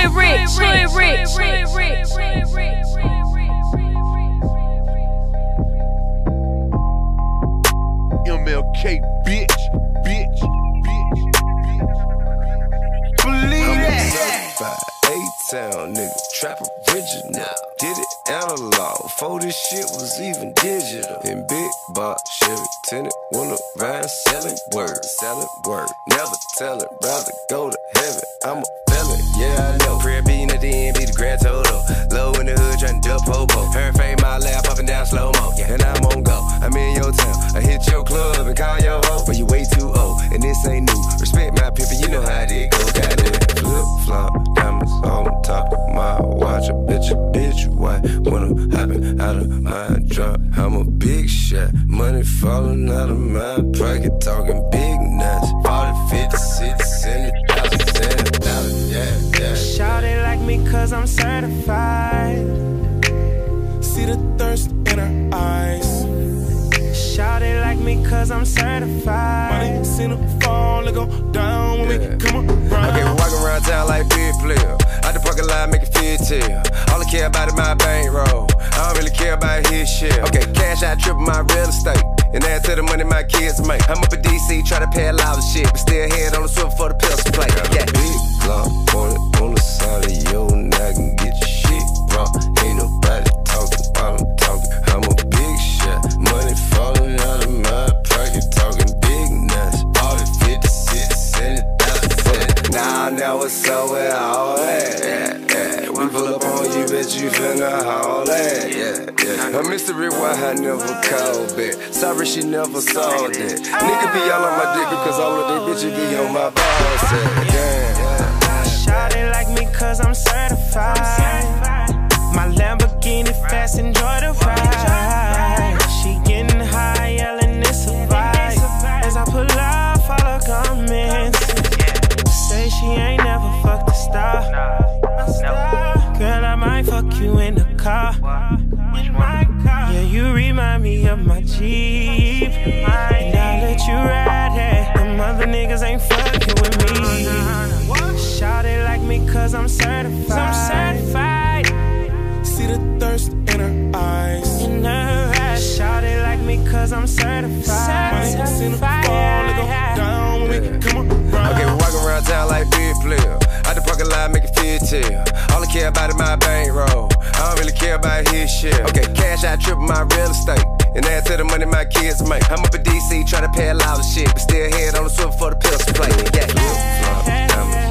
MLK, bitch. Believe that. A-Town nigga, trap original. Did it analog before this shit was even digital. In big box, Chevy tinted, wanna ride selling word. Never tell it, rather go to heaven. I'm a felon, yeah I know. Prayer beating at the end, be the grand total. Low in the hood, trying to duck popo. Her fade my lap, up and down slow mo. And I'm on go. I'm in your town. I hit your club and call your hoe, but you way too old, and this ain't new. Respect my pimpin', you know how it go. Got it flip flop diamonds on top of my watch. A bitch, why when I'm hopping out of my drop? I'm a big shot, money falling out of my pocket, talking big nuts. 40, 50, 60, 70,000, yeah. Shout it like me cause I'm certified. See the thirst in her eyes. Shout it like me cause I'm certified. Money seen her fall and go down when we come around. Okay, we walking around town like big player. Out the parking lot, make it feel tell. All I care about is my bankroll. I don't really care about his shit. Okay, cash out triple my real estate, and add to the money my kids make. I'm up in DC, try to pay a lot of shit, but still head on the swivel for the pistol plate. Yeah. Big Glock on the side of your neck and get your shit wrong. Ain't nobody talking while I'm talking. I'm a big shot, money falling out of my pocket, talking big nuts. 40, 50, 60, 70,000. Now what's up with all that? Yeah. We pull up on you, bet you finna haul that. Yeah. A mystery why I never called back. Sorry she never saw that. Nigga be all on my dick because all of they bitches be on my balls. Damn. Shout it like me cause I'm certified. My Lamborghini fast, enjoy the ride. She getting high, yelling it's a vibe. As I pull off all her comments, say she ain't never fucked a star. Girl, I might fuck you in the car. Yeah, you remind me of my Jeep, and I'll let you ride it. Them other niggas ain't fucking with me. Shout it like me cause I'm certified. See the thirst in her eyes. Shout it like me cause I'm certified. Money seen her fall and go down when we come around. Okay, we walking around town like big player. Out the parking lot, make it feel tell. All I care about is my bankroll. I don't really care about his shit. Okay, cash out triple my real estate, and add to the money my kids make. I'm up in DC, try to pay a lot of shit, but still head on the swivel for the pistol plate. Yeah.